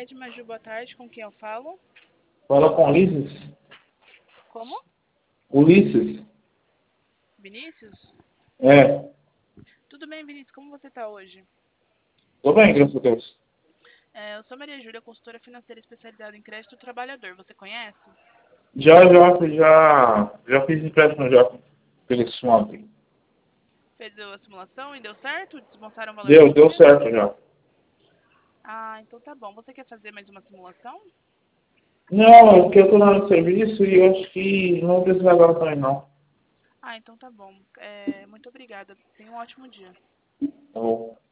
Cicred, Maju, boa tarde. Com quem eu falo? Fala com Ulisses. Como? Ulisses. Vinícius? É. Tudo bem, Vinícius? Como você está hoje? Tô bem, graças a Deus. Eu sou Maria Júlia, consultora financeira especializada em crédito trabalhador. Você conhece? Já fiz empréstimo já pelo Swamp. Fez a simulação e deu certo? Desmontaram o valor Deu certinho? certo já. Ah, então tá bom. Você quer fazer mais uma simulação? Não, é porque eu tô no serviço e eu acho que não vou precisar agora também não. Ah, então tá bom. Muito obrigada. Tenha um ótimo dia. Tá bom.